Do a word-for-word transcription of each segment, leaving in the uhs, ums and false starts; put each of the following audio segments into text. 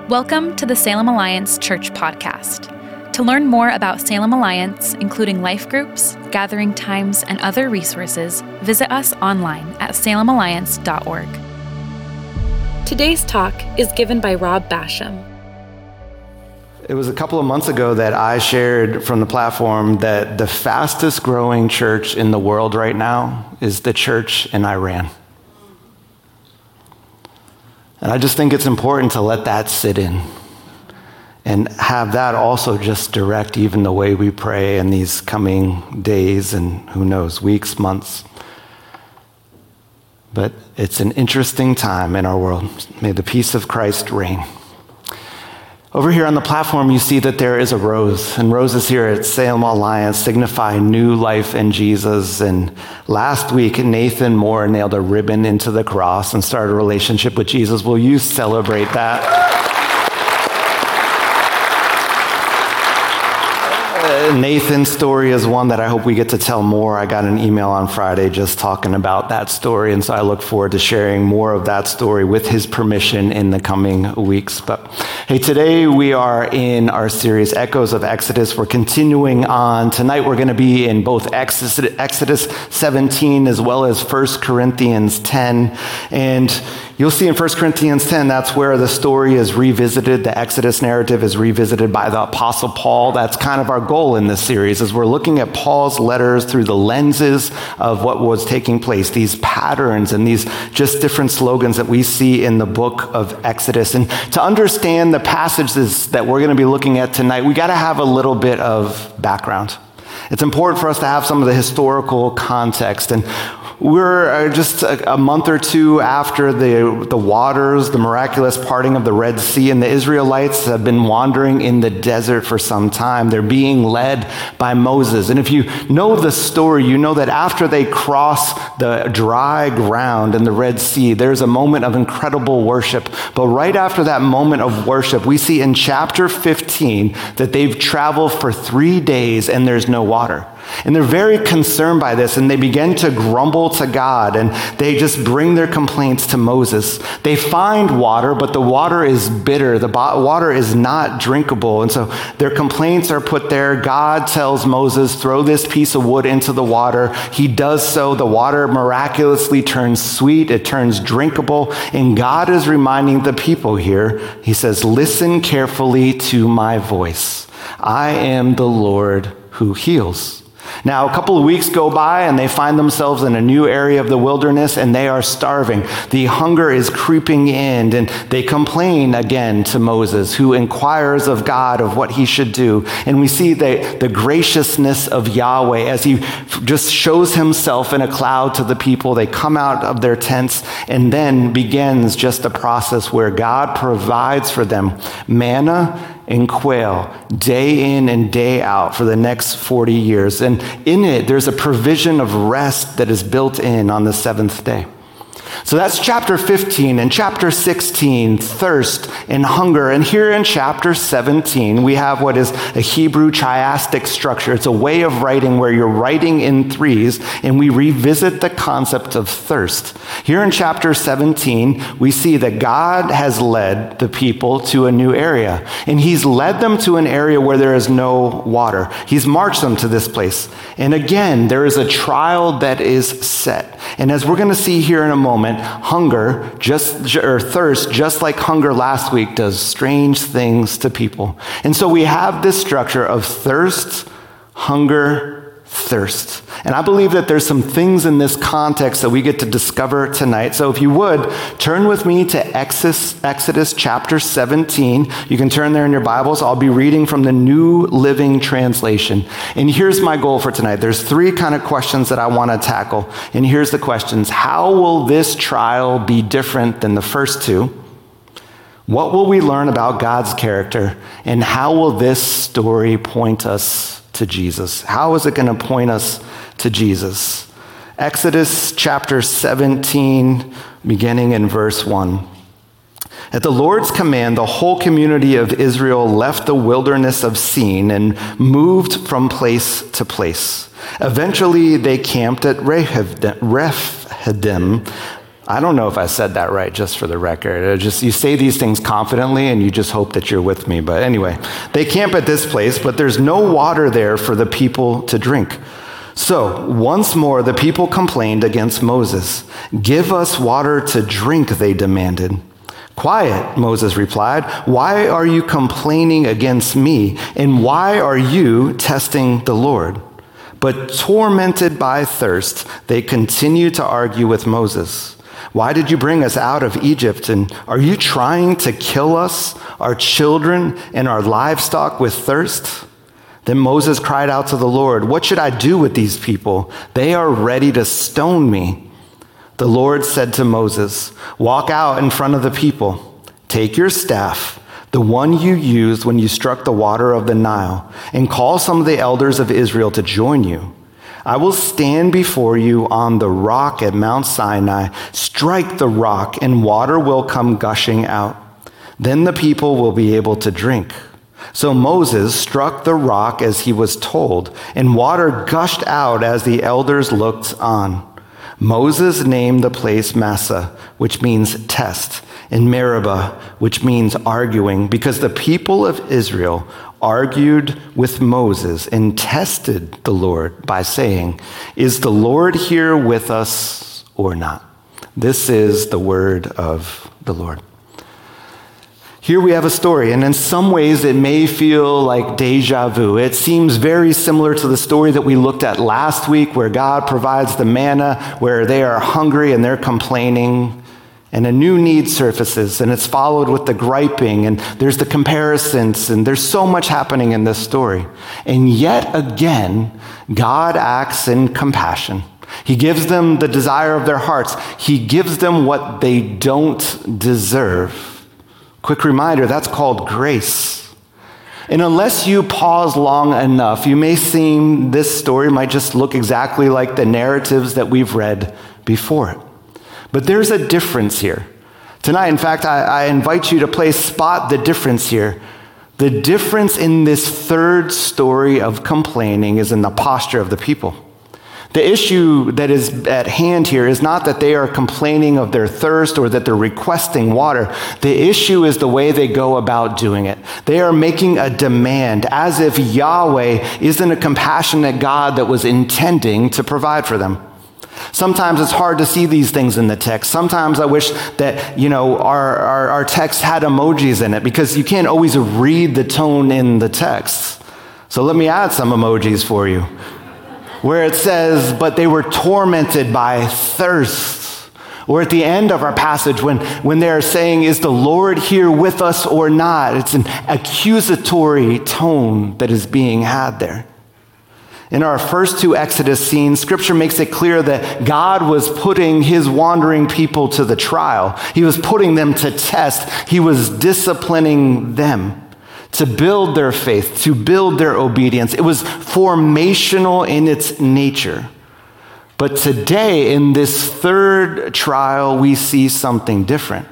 Welcome to the Salem Alliance Church Podcast. To learn more about Salem Alliance, including life groups, gathering times, and other resources, visit us online at salem alliance dot org. Today's talk is given by Rob Basham. It was a couple of months ago that I shared from the platform that the fastest growing church in the world right now is the church in Iran. And I just think it's important to let that sit in and have that also just direct even the way we pray in these coming days and who knows, weeks, months. But it's an interesting time in our world. May the peace of Christ reign. Over here on the platform, you see that there is a rose, and roses here at Salem Alliance signify new life in Jesus. And last week, Nathan Moore nailed a ribbon into the cross and started a relationship with Jesus. Will you celebrate that? Nathan's story is one that I hope we get to tell more. I got an email on Friday just talking about that story, and so I look forward to sharing more of that story with his permission in the coming weeks. But hey, today we are in our series, Echoes of Exodus. We're continuing on. Tonight we're going to be in both Exodus seventeen as well as First Corinthians ten. And you'll see in First Corinthians ten, that's where the story is revisited. The Exodus narrative is revisited by the Apostle Paul. That's kind of our goal in this series, is we're looking at Paul's letters through the lenses of what was taking place, these patterns and these just different slogans that we see in the book of Exodus. And to understand the passages that we're going to be looking at tonight, we got to have a little bit of background. It's important for us to have some of the historical context. And we're just a, a month or two after the, the waters, the miraculous parting of the Red Sea, and the Israelites have been wandering in the desert for some time. They're being led by Moses. And if you know the story, you know that after they cross the dry ground in the Red Sea, there's a moment of incredible worship. But right after that moment of worship, we see in chapter fifteen that they've traveled for three days and there's no water. And they're very concerned by this, and they begin to grumble to God, and they just bring their complaints to Moses. They find water, but the water is bitter. The water is not drinkable, and so their complaints are put there. God tells Moses, throw this piece of wood into the water. He does so. The water miraculously turns sweet. It turns drinkable, and God is reminding the people here. He says, listen carefully to my voice. I am the Lord who heals. Now, a couple of weeks go by and they find themselves in a new area of the wilderness and they are starving. The hunger is creeping in, and they complain again to Moses, who inquires of God of what he should do. And we see the, the graciousness of Yahweh as he just shows himself in a cloud to the people. They come out of their tents, and then begins just a process where God provides for them manna and quail day in and day out for the next forty years. And in it, there's a provision of rest that is built in on the seventh day. So that's chapter fifteen. And chapter sixteen, thirst and hunger. And here in chapter seventeen, we have what is a Hebrew chiastic structure. It's a way of writing where you're writing in threes, and we revisit the concept of thirst. Here in chapter seventeen, we see that God has led the people to a new area, and he's led them to an area where there is no water. He's marched them to this place. And again, there is a trial that is set. And as we're going to see here in a moment, hunger, just or thirst, just like hunger last week, does strange things to people. And so we have this structure of thirst, hunger, thirst. And I believe that there's some things in this context that we get to discover tonight. So if you would, turn with me to Exodus, Exodus chapter seventeen. You can turn there in your Bibles. I'll be reading from the New Living Translation. And here's my goal for tonight. There's three kind of questions that I want to tackle. And here's the questions. How will this trial be different than the first two? What will we learn about God's character? And how will this story point us to Jesus? How is it going to point us to Jesus? Exodus chapter seventeen, beginning in verse one. At the Lord's command, the whole community of Israel left the wilderness of Sin and moved from place to place. Eventually, they camped at Rephidim, I don't know if I said that right, just for the record. It just you say these things confidently and you just hope that you're with me. But anyway, they camp at this place, but there's no water there for the people to drink. So once more, the people complained against Moses. Give us water to drink, they demanded. Quiet, Moses replied. Why are you complaining against me? And why are you testing the Lord? But tormented by thirst, they continued to argue with Moses. Why did you bring us out of Egypt? And are you trying to kill us, our children, and our livestock with thirst? Then Moses cried out to the Lord, what should I do with these people? They are ready to stone me. The Lord said to Moses, walk out in front of the people. Take your staff, the one you used when you struck the water of the Nile, and call some of the elders of Israel to join you. I will stand before you on the rock at Mount Sinai. Strike the rock, and water will come gushing out. Then the people will be able to drink. So Moses struck the rock as he was told, and water gushed out as the elders looked on. Moses named the place Massah, which means test, and Meribah, which means arguing, because the people of Israel argued with Moses and tested the Lord by saying, is the Lord here with us or not? This is the word of the Lord. Here we have a story, and in some ways it may feel like deja vu. It seems very similar to the story that we looked at last week, where God provides the manna, where they are hungry and they're complaining, and a new need surfaces, and it's followed with the griping, and there's the comparisons, and there's so much happening in this story. And yet again, God acts in compassion. He gives them the desire of their hearts. He gives them what they don't deserve. Quick reminder, that's called grace. And unless you pause long enough, you may seem this story might just look exactly like the narratives that we've read before it. But there's a difference here. Tonight, in fact, I, I invite you to play Spot the Difference here. The difference in this third story of complaining is in the posture of the people. The issue that is at hand here is not that they are complaining of their thirst or that they're requesting water. The issue is the way they go about doing it. They are making a demand as if Yahweh isn't a compassionate God that was intending to provide for them. Sometimes it's hard to see these things in the text. Sometimes I wish that, you know, our, our, our text had emojis in it, because you can't always read the tone in the text. So let me add some emojis for you. Where it says, but they were tormented by thirst. Or at the end of our passage, when, when they're saying, is the Lord here with us or not? It's an accusatory tone that is being had there. In our first two Exodus scenes, Scripture makes it clear that God was putting his wandering people to the trial. He was putting them to test. He was disciplining them to build their faith, to build their obedience. It was formational in its nature. But today, in this third trial, we see something different.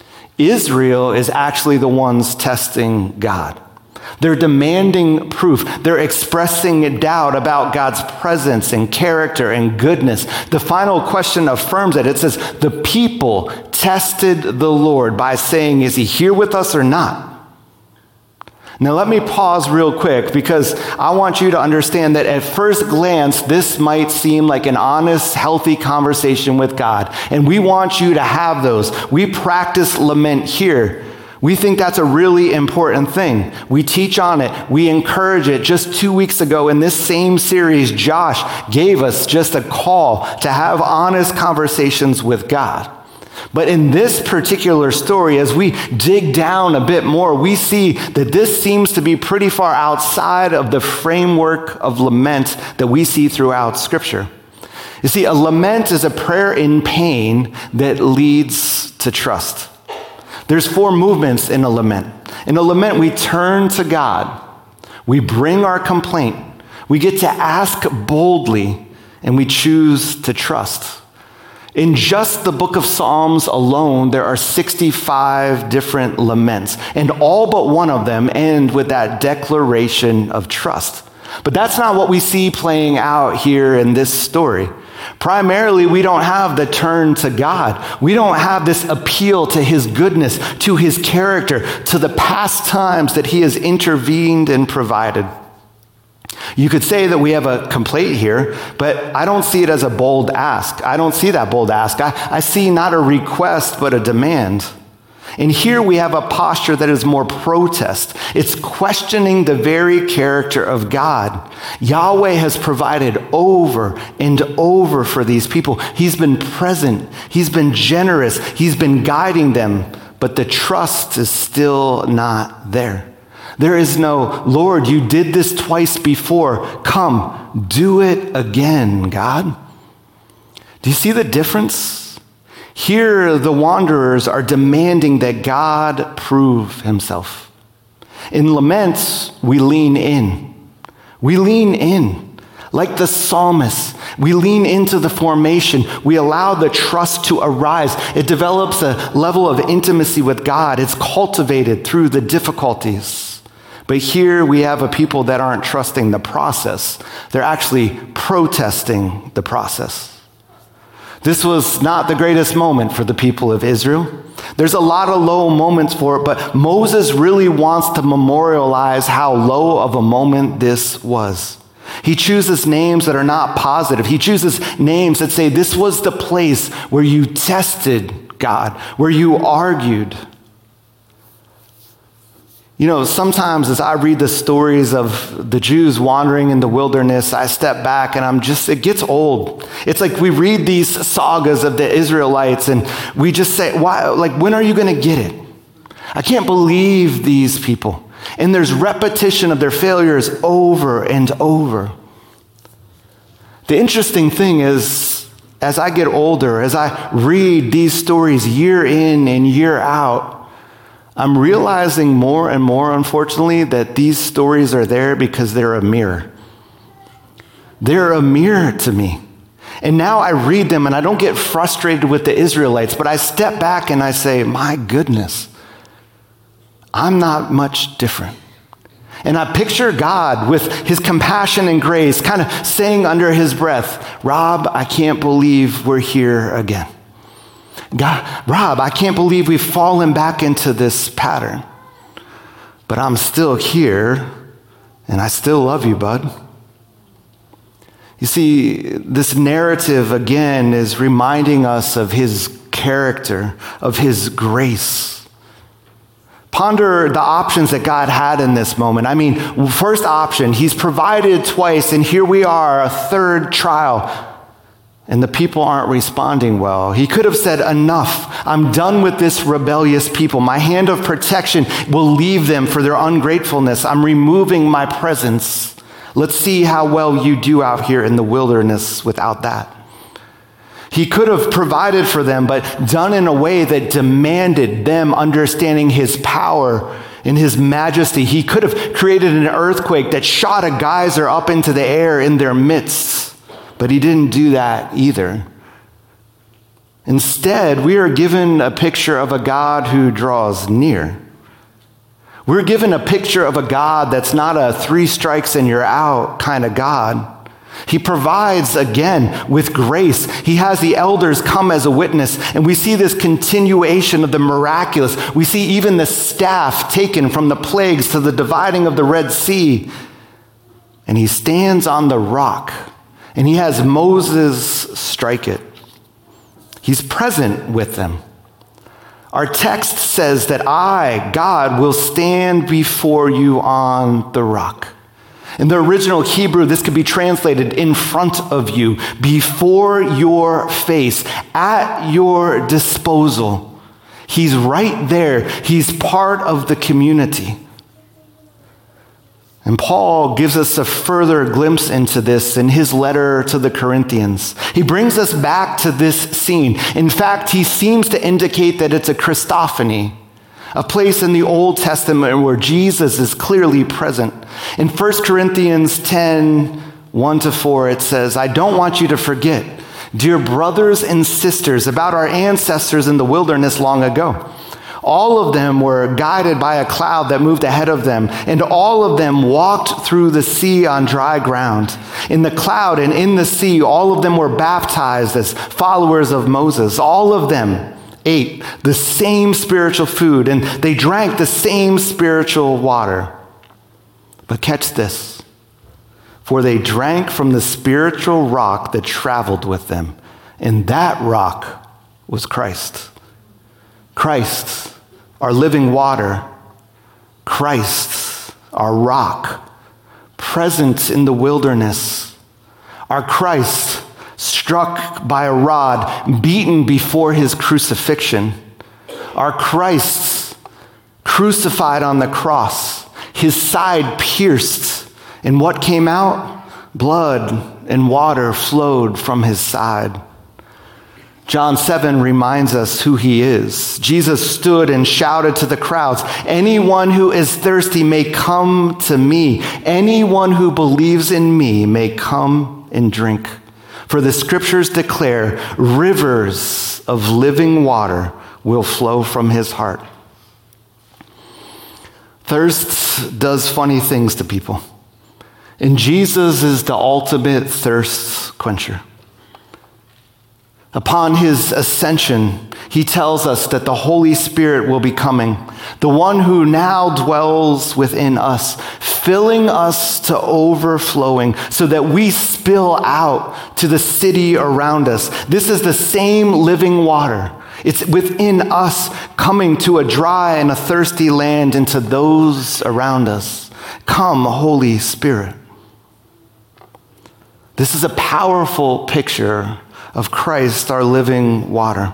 Israel is actually the ones testing God. They're demanding proof. They're expressing doubt about God's presence and character and goodness. The final question affirms it. It says, the people tested the Lord by saying, is he here with us or not? Now let me pause real quick, because I want you to understand that at first glance, this might seem like an honest, healthy conversation with God. And we want you to have those. We practice lament here. We think that's a really important thing. We teach on it. We encourage it. Just two weeks ago in this same series, Josh gave us just a call to have honest conversations with God. But in this particular story, as we dig down a bit more, we see that this seems to be pretty far outside of the framework of lament that we see throughout Scripture. You see, a lament is a prayer in pain that leads to trust. There's four movements in a lament. In a lament, we turn to God. We bring our complaint. We get to ask boldly, and we choose to trust. In just the book of Psalms alone, there are sixty-five different laments, and all but one of them end with that declaration of trust. But that's not what we see playing out here in this story. Primarily, we don't have the turn to God. We don't have this appeal to his goodness, to his character, to the past times that he has intervened and provided. You could say that we have a complaint here, but I don't see it as a bold ask. I don't see that bold ask. I, I see not a request, but a demand. And here we have a posture that is more protest. It's questioning the very character of God. Yahweh has provided over and over for these people. He's been present. He's been generous. He's been guiding them, but the trust is still not there. There is no, Lord, you did this twice before. Come, do it again, God. Do you see the difference? Here, the wanderers are demanding that God prove himself. In laments, we lean in. We lean in. Like the psalmist, we lean into the formation. We allow the trust to arise. It develops a level of intimacy with God. It's cultivated through the difficulties. But here we have a people that aren't trusting the process. They're actually protesting the process. This was not the greatest moment for the people of Israel. There's a lot of low moments for it, but Moses really wants to memorialize how low of a moment this was. He chooses names that are not positive. He chooses names that say this was the place where you tested God, where you argued. You know, sometimes as I read the stories of the Jews wandering in the wilderness, I step back and I'm just, it gets old. It's like we read these sagas of the Israelites and we just say, why, like, when are you going to get it? I can't believe these people. And there's repetition of their failures over and over. The interesting thing is, as I get older, as I read these stories year in and year out, I'm realizing more and more, unfortunately, that these stories are there because they're a mirror. They're a mirror to me. And now I read them and I don't get frustrated with the Israelites, but I step back and I say, my goodness, I'm not much different. And I picture God with his compassion and grace kind of saying under his breath, Rob, I can't believe we're here again. God, Rob, I can't believe we've fallen back into this pattern. But I'm still here, and I still love you, bud. You see, this narrative, again, is reminding us of his character, of his grace. Ponder the options that God had in this moment. I mean, first option, he's provided twice, and here we are, a third trial. And the people aren't responding well. He could have said, enough. I'm done with this rebellious people. My hand of protection will leave them for their ungratefulness. I'm removing my presence. Let's see how well you do out here in the wilderness without that. He could have provided for them, but done in a way that demanded them understanding his power and his majesty. He could have created an earthquake that shot a geyser up into the air in their midst. But he didn't do that either. Instead, we are given a picture of a God who draws near. We're given a picture of a God that's not a three strikes and you're out kind of God. He provides again with grace. He has the elders come as a witness, and we see this continuation of the miraculous. We see even the staff taken from the plagues to the dividing of the Red Sea. And he stands on the rock. And he has Moses strike it. He's present with them. Our text says that I, God, will stand before you on the rock. In the original Hebrew, this could be translated in front of you, before your face, at your disposal. He's right there. He's part of the community. And Paul gives us a further glimpse into this in his letter to the Corinthians. He brings us back to this scene. In fact, he seems to indicate that it's a Christophany, a place in the Old Testament where Jesus is clearly present. In First Corinthians ten, one to four, it says, I don't want you to forget, dear brothers and sisters, about our ancestors in the wilderness long ago. All of them were guided by a cloud that moved ahead of them, and all of them walked through the sea on dry ground. In the cloud and in the sea, all of them were baptized as followers of Moses. All of them ate the same spiritual food, and they drank the same spiritual water. But catch this, for they drank from the spiritual rock that traveled with them, and that rock was Christ. Christ, our living water, Christ, our rock, present in the wilderness, our Christ, struck by a rod, beaten before his crucifixion, our Christ, crucified on the cross, his side pierced, and what came out? Blood and water flowed from his side. John seven reminds us who he is. Jesus stood and shouted to the crowds, "Anyone who is thirsty may come to me. Anyone who believes in me may come and drink. For the scriptures declare rivers of living water will flow from his heart." Thirst does funny things to people. And Jesus is the ultimate thirst quencher. Upon his ascension, he tells us that the Holy Spirit will be coming, the one who now dwells within us, filling us to overflowing so that we spill out to the city around us. This is the same living water. It's within us, coming to a dry and a thirsty land and to those around us. Come, Holy Spirit. This is a powerful picture of Christ, our living water.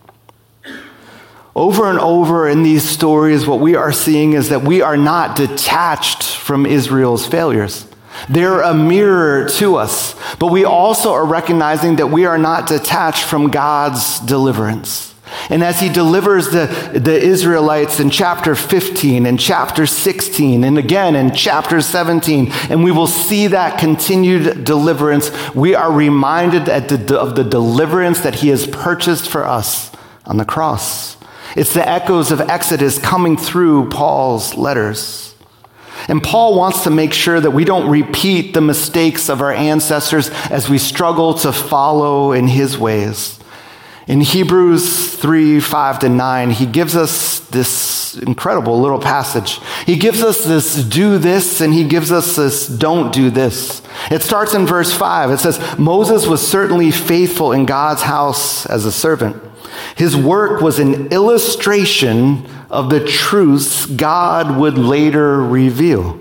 Over and over in these stories, what we are seeing is that we are not detached from Israel's failures. They're a mirror to us, but we also are recognizing that we are not detached from God's deliverance. And as he delivers the, the Israelites in chapter fifteen and chapter sixteen and again in chapter seventeen, and we will see that continued deliverance, we are reminded at the, of the deliverance that he has purchased for us on the cross. It's the echoes of Exodus coming through Paul's letters. And Paul wants to make sure that we don't repeat the mistakes of our ancestors as we struggle to follow in his ways. In Hebrews three, five to nine, he gives us this incredible little passage. He gives us this do this, and he gives us this don't do this. It starts in verse five. It says, Moses was certainly faithful in God's house as a servant. His work was an illustration of the truths God would later reveal.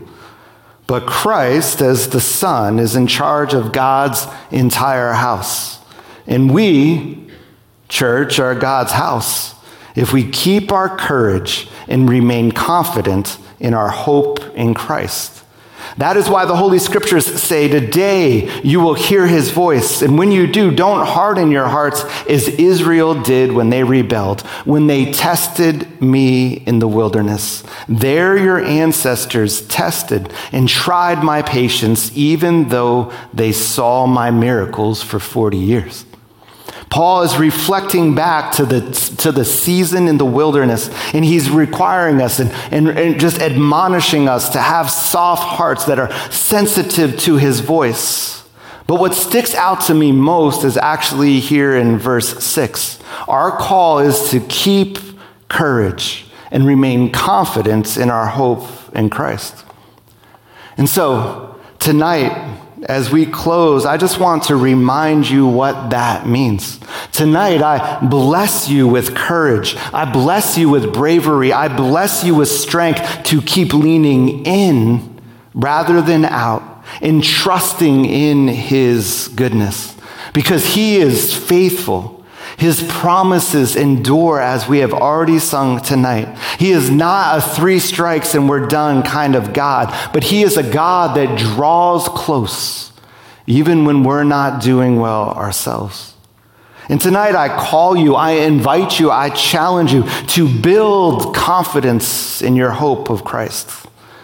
But Christ, as the Son, is in charge of God's entire house. And we, church, are God's house if we keep our courage and remain confident in our hope in Christ. That is why the Holy Scriptures say, today you will hear his voice. And when you do, don't harden your hearts as Israel did when they rebelled, when they tested me in the wilderness. There your ancestors tested and tried my patience, even though they saw my miracles for forty years. Paul is reflecting back to the to the season in the wilderness, and he's requiring us and, and, and just admonishing us to have soft hearts that are sensitive to his voice. But what sticks out to me most is actually here in verse six. Our call is to keep courage and remain confident in our hope in Christ. And so tonight, as we close, I just want to remind you what that means. Tonight, I bless you with courage. I bless you with bravery. I bless you with strength to keep leaning in rather than out and trusting in his goodness, because he is faithful. His promises endure, as we have already sung tonight. He is not a three strikes and we're done kind of God, but he is a God that draws close, even when we're not doing well ourselves. And tonight I call you, I invite you, I challenge you to build confidence in your hope of Christ.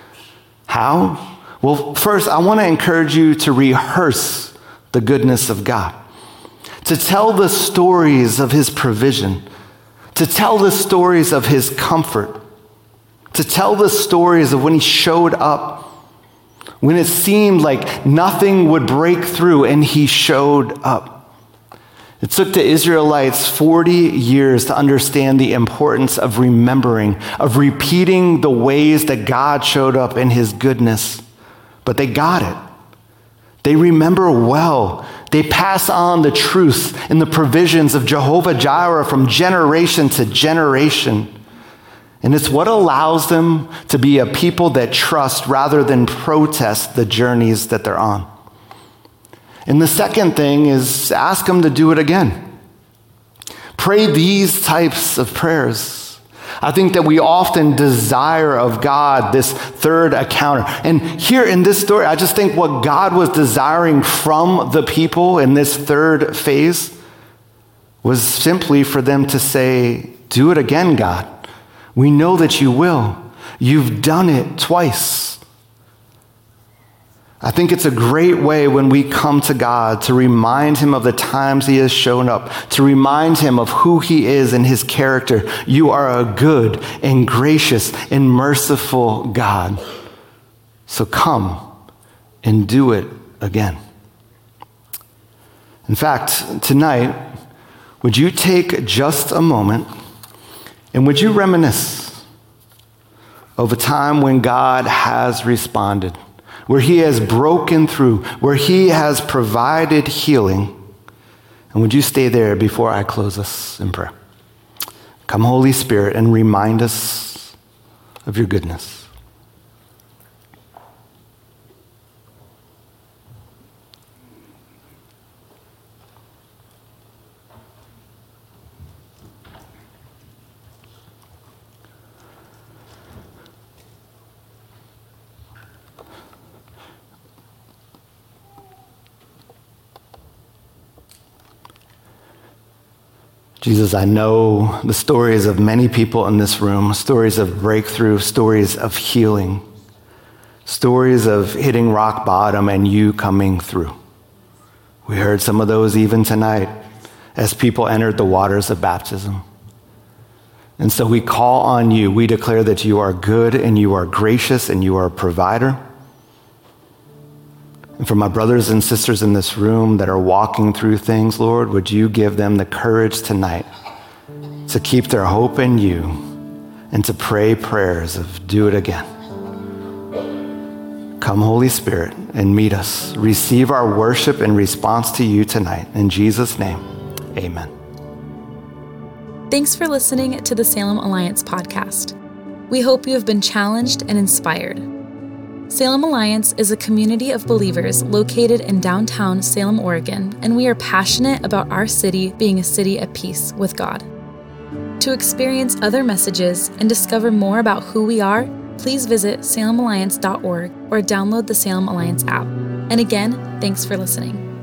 How? Well, first, I want to encourage you to rehearse the goodness of God, to tell the stories of his provision, to tell the stories of his comfort, to tell the stories of when he showed up, when it seemed like nothing would break through and he showed up. It took the Israelites forty years to understand the importance of remembering, of repeating the ways that God showed up in his goodness. But they got it. They remember well. They pass on the truth and the provisions of Jehovah Jireh from generation to generation. And it's what allows them to be a people that trust rather than protest the journeys that they're on. And the second thing is ask him to do it again. Pray these types of prayers. I think that we often desire of God this third encounter. And here in this story, I just think what God was desiring from the people in this third phase was simply for them to say, do it again, God. We know that you will. You've done it twice. I think it's a great way when we come to God to remind him of the times he has shown up, to remind him of who he is and his character. You are a good and gracious and merciful God. So come and do it again. In fact, tonight, would you take just a moment and would you reminisce of a time when God has responded, where he has broken through, where he has provided healing? And would you stay there before I close us in prayer? Come, Holy Spirit, and remind us of your goodness. Jesus, I know the stories of many people in this room, stories of breakthrough, stories of healing, stories of hitting rock bottom and you coming through. We heard some of those even tonight as people entered the waters of baptism. And so we call on you. We declare that you are good and you are gracious and you are a provider. And for my brothers and sisters in this room that are walking through things, Lord, would you give them the courage tonight to keep their hope in you and to pray prayers of do it again. Come, Holy Spirit, and meet us. Receive our worship in response to you tonight. In Jesus' name, amen. Thanks for listening to the Salem Alliance podcast. We hope you have been challenged and inspired. Salem Alliance is a community of believers located in downtown Salem, Oregon, and we are passionate about our city being a city at peace with God. To experience other messages and discover more about who we are, please visit salem alliance dot org or download the Salem Alliance app. And again, thanks for listening.